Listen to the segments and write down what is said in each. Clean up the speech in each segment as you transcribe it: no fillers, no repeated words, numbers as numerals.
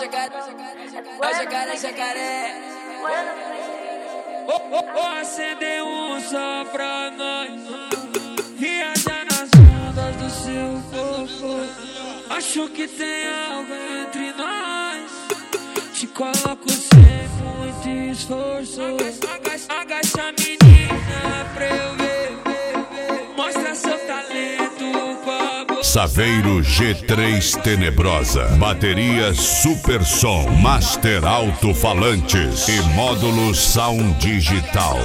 jacaré. Acender um só pra nós. Viajar nas ondas do seu corpo. Acho que tem algo entre nós. Te coloco sem muito esforço. Agacha a menina pra eu ver. Mostra seu talento com a boca. Saveiro G3 Tenebrosa. Bateria Super Som, Master Alto-Falantes e módulo Sound Digital.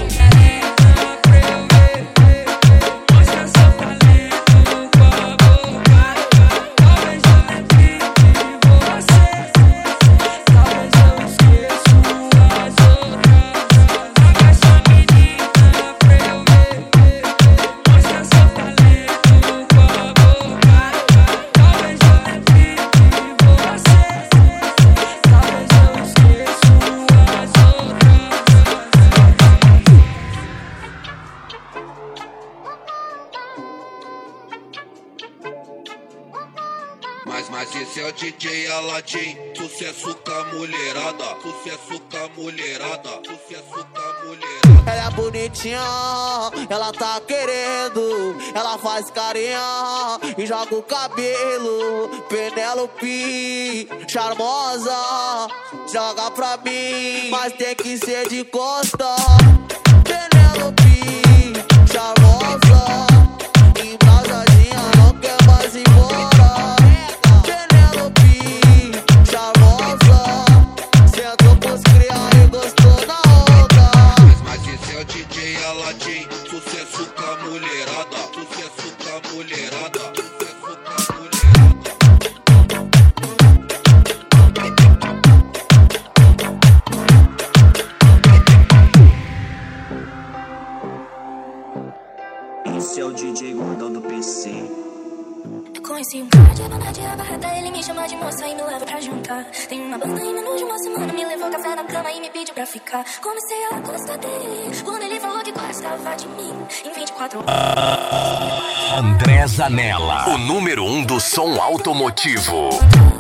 Mas esse é o DJ Aladim, sucesso com a mulherada, sucesso com a mulherada, sucesso com a mulherada. Ela é bonitinha, ela tá querendo, ela faz carinha e joga o cabelo. Penélope, charmosa, joga pra mim, mas tem que ser de costa. Penélope, charmosa, embrasadinha, não quer mais ir embora. Sucesso com a mulherada, sucesso com a mulherada, sucesso com a mulherada. Esse é o DJ Gordão do PC. Eu conheci um cara de banda de abarrada, ele me chama de moça e me leva pra jantar. Tem uma banda em menos de uma semana, me levou café na cama e me pediu pra ficar. Comecei a gostar dele, quando ele falou que gostava de mim. Em 24 horas. André Zanella, o número 1 do som automotivo.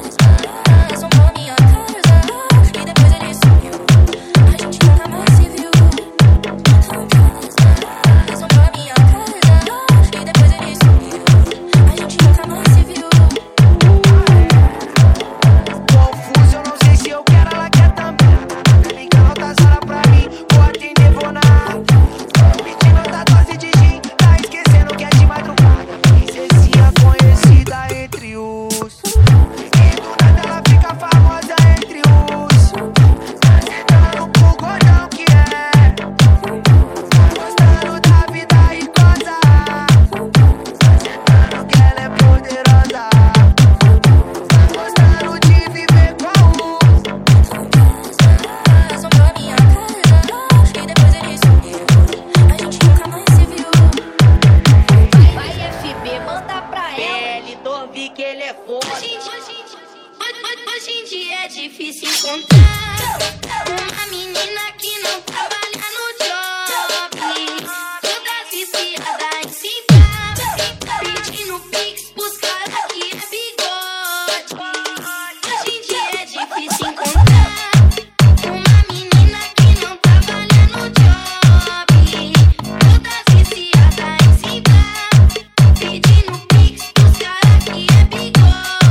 Hoje em dia é difícil encontrar uma menina que não trabalha no shopping, toda viciada em cima, pedindo pix pros caras que é bigode. Hoje em dia é difícil encontrar uma menina que não trabalha no shopping, toda viciada em cima, pedindo pix pros caras que é bigode.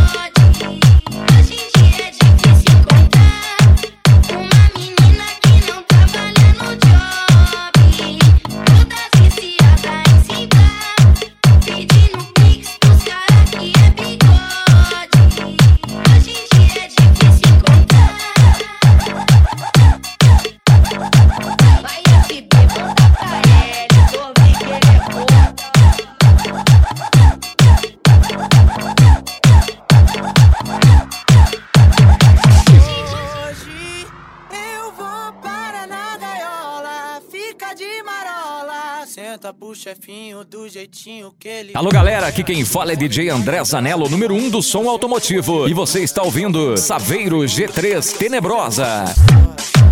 Senta pro chefinho do jeitinho que ele... Alô galera, aqui quem fala é DJ André Zanella, o número 1 do som automotivo. E você está ouvindo Saveiro G3 Tenebrosa.